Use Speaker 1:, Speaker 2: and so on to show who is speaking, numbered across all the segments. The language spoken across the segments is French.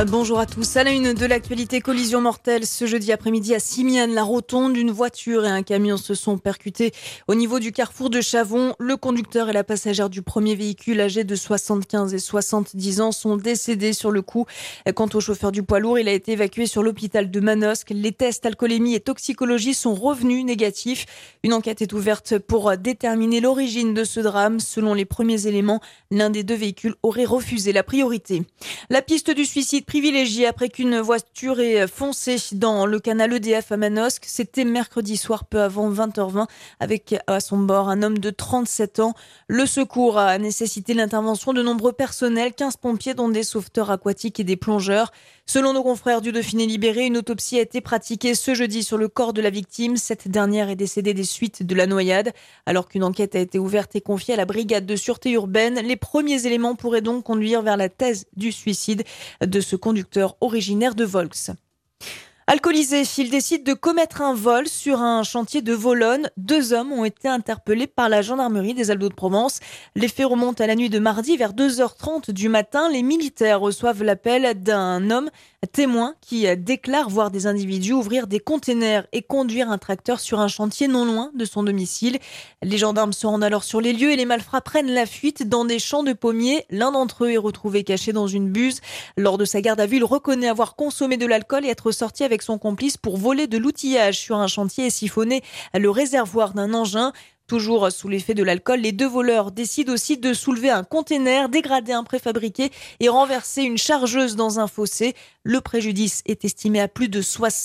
Speaker 1: Bonjour à tous. À la une de l'actualité, collision mortelle ce jeudi après-midi à Simiane. La rotonde, une voiture et un camion se sont percutés au niveau du carrefour de Chavon. Le conducteur et la passagère du premier véhicule, âgés de 75 et 70 ans, sont décédés sur le coup. Quant au chauffeur du poids lourd, il a été évacué sur l'hôpital de Manosque. Les tests alcoolémie et toxicologie sont revenus négatifs. Une enquête est ouverte pour déterminer l'origine de ce drame. Selon les premiers éléments, l'un des deux véhicules aurait refusé la priorité. La piste du suicide privilégiée après qu'une voiture ait foncé dans le canal EDF à Manosque. C'était mercredi soir peu avant 20h20 avec à son bord un homme de 37 ans. Le secours a nécessité l'intervention de nombreux personnels, 15 pompiers dont des sauveteurs aquatiques et des plongeurs. Selon nos confrères du Dauphiné Libéré, une autopsie a été pratiquée ce jeudi sur le corps de la victime. Cette dernière est décédée des suites de la noyade. Alors qu'une enquête a été ouverte et confiée à la brigade de sûreté urbaine, les premiers éléments pourraient donc conduire vers la thèse du suicide de ce conducteur originaire de Volx. Alcoolisé, il décide de commettre un vol sur un chantier de Volonne. 2 hommes ont été interpellés par la gendarmerie des Alpes-de-Provence. Les faits remontent à la nuit de mardi vers 2h30 du matin. Les militaires reçoivent l'appel d'un homme témoin qui déclare voir des individus ouvrir des containers et conduire un tracteur sur un chantier non loin de son domicile. Les gendarmes se rendent alors sur les lieux et les malfrats prennent la fuite dans des champs de pommiers. L'un d'entre eux est retrouvé caché dans une buse. Lors de sa garde à vue, il reconnaît avoir consommé de l'alcool et être sorti avec son complice pour voler de l'outillage sur un chantier et siphonner le réservoir d'un engin. Toujours sous l'effet de l'alcool, les 2 voleurs décident aussi de soulever un container, dégrader un préfabriqué et renverser une chargeuse dans un fossé. Le préjudice est estimé à plus de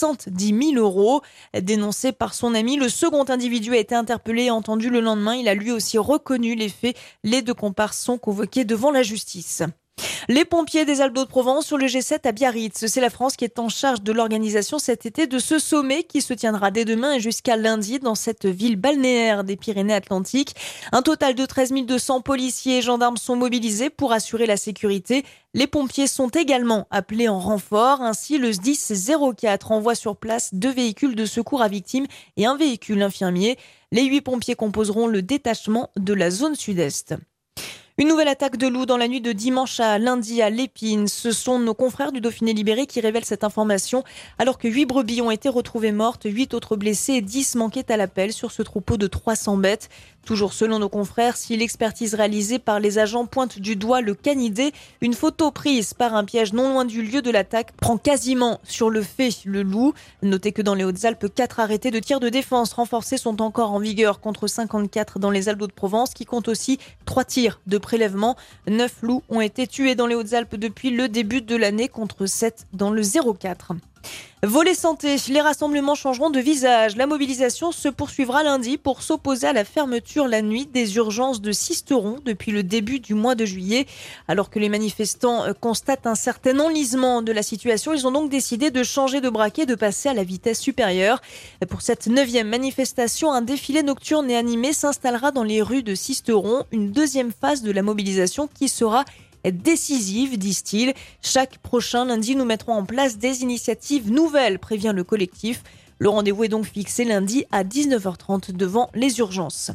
Speaker 1: 70 000 €. Dénoncé par son ami, le second individu a été interpellé et entendu le lendemain. Il a lui aussi reconnu les faits. Les 2 comparses sont convoqués devant la justice. Les pompiers des Alpes-de-Provence sur le G7 à Biarritz. C'est la France qui est en charge de l'organisation cet été de ce sommet qui se tiendra dès demain et jusqu'à lundi dans cette ville balnéaire des Pyrénées-Atlantiques. Un total de 13 200 policiers et gendarmes sont mobilisés pour assurer la sécurité. Les pompiers sont également appelés en renfort. Ainsi, le SDIS 04 envoie sur place 2 véhicules de secours à victimes et un véhicule infirmier. Les 8 pompiers composeront le détachement de la zone sud-est. Une nouvelle attaque de loups dans la nuit de dimanche à lundi à Lépine. Ce sont nos confrères du Dauphiné Libéré qui révèlent cette information. Alors que 8 brebis ont été retrouvées mortes, 8 autres blessés et 10 manquaient à l'appel sur ce troupeau de 300 bêtes. Toujours selon nos confrères, si l'expertise réalisée par les agents pointe du doigt le canidé, une photo prise par un piège non loin du lieu de l'attaque prend quasiment sur le fait le loup. Notez que dans les Hautes-Alpes, 4 arrêtés de tir de défense renforcés sont encore en vigueur contre 54 dans les Alpes-de-Provence qui comptent aussi 3 tirs de prélèvement. 9 loups ont été tués dans les Hautes-Alpes depuis le début de l'année contre 7 dans le 04. Volet santé, les rassemblements changeront de visage. La mobilisation se poursuivra lundi pour s'opposer à la fermeture la nuit des urgences de Sisteron depuis le début du mois de juillet. Alors que les manifestants constatent un certain enlisement de la situation, ils ont donc décidé de changer de braquet, de passer à la vitesse supérieure. Pour cette 9e manifestation, un défilé nocturne et animé s'installera dans les rues de Sisteron. Une 2e phase de la mobilisation qui sera décisive, disent-ils. Chaque prochain lundi, nous mettrons en place des initiatives nouvelles, prévient le collectif. Le rendez-vous est donc fixé lundi à 19h30 devant les urgences.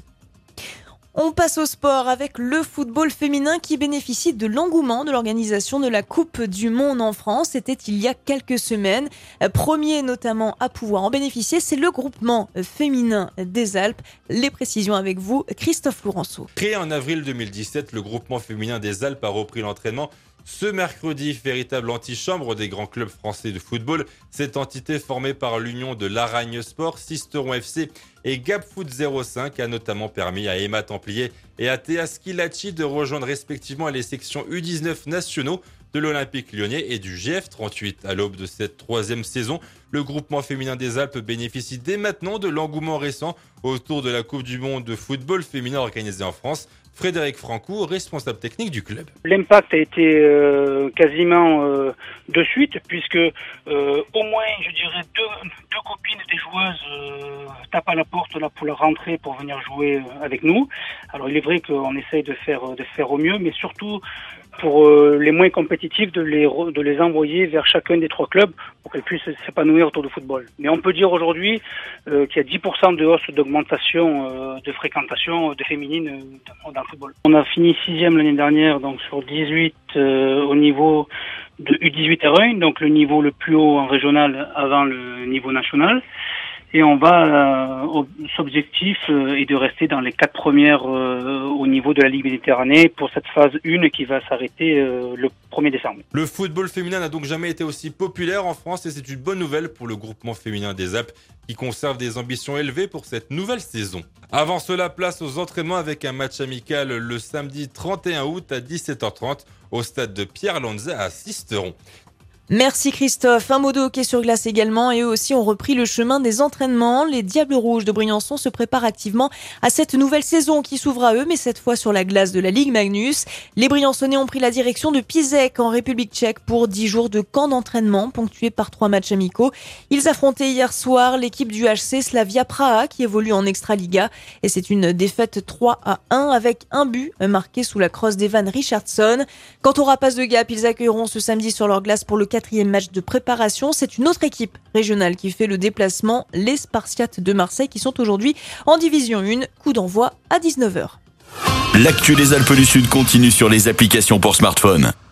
Speaker 1: On passe au sport avec le football féminin qui bénéficie de l'engouement de l'organisation de la Coupe du Monde en France. C'était il y a quelques semaines. Premier notamment à pouvoir en bénéficier, c'est le groupement féminin des Alpes. Les précisions avec vous, Christophe Lourenço.
Speaker 2: Créé en avril 2017, le groupement féminin des Alpes a repris l'entraînement ce mercredi. Véritable antichambre des grands clubs français de football, cette entité formée par l'union de l'Aragne Sport, Sisteron FC et Gap Foot 05 a notamment permis à Emma Templier et à Théa Schilacci de rejoindre respectivement les sections U19 nationaux de l'Olympique Lyonnais et du GF38. À l'aube de cette 3e saison, le groupement féminin des Alpes bénéficie dès maintenant de l'engouement récent autour de la Coupe du Monde de football féminin organisée en France. Frédéric Francou, responsable technique du club.
Speaker 3: L'impact a été quasiment de suite puisque au moins, je dirais, deux copines des joueuses tapent à la porte là pour leur rentrer pour venir jouer avec nous. Alors il est vrai qu'on essaye de faire au mieux, mais surtout pour les moins compétitifs de les envoyer vers chacun des 3 clubs pour qu'elles puissent s'épanouir autour du football. Mais on peut dire aujourd'hui qu'il y a 10% de hausse d'augmentation de fréquentation de féminines dans le football. On a fini 6e l'année dernière, donc sur 18 au niveau de U18 R1, donc le niveau le plus haut en régional avant le niveau national. Et on va, l'objectif est de rester dans les 4 premières au niveau de la Ligue Méditerranée pour cette phase 1 qui va s'arrêter le 1er décembre.
Speaker 2: Le football féminin n'a donc jamais été aussi populaire en France et c'est une bonne nouvelle pour le groupement féminin des Alpes qui conserve des ambitions élevées pour cette nouvelle saison. Avant cela, place aux entraînements avec un match amical le samedi 31 août à 17h30 au stade de Pierre Lanza à Sisteron.
Speaker 1: Merci Christophe. Un mot de hockey sur glace également et eux aussi ont repris le chemin des entraînements. Les Diables Rouges de Briançon se préparent activement à cette nouvelle saison qui s'ouvre à eux, mais cette fois sur la glace de la Ligue Magnus. Les Briançonnais ont pris la direction de Písek en République tchèque pour 10 jours de camp d'entraînement ponctués par 3 matchs amicaux. Ils affrontaient hier soir l'équipe du HC Slavia Praha qui évolue en Extraliga et c'est une défaite 3-1 avec un but marqué sous la crosse d'Evan Richardson. Quant aux Rapaces de Gap, ils accueilleront ce samedi sur leur glace pour le 4e match de préparation. C'est une autre équipe régionale qui fait le déplacement, les Spartiates de Marseille qui sont aujourd'hui en Division 1. Coup d'envoi à 19h.
Speaker 4: L'actu des Alpes du Sud continue sur les applications pour smartphone.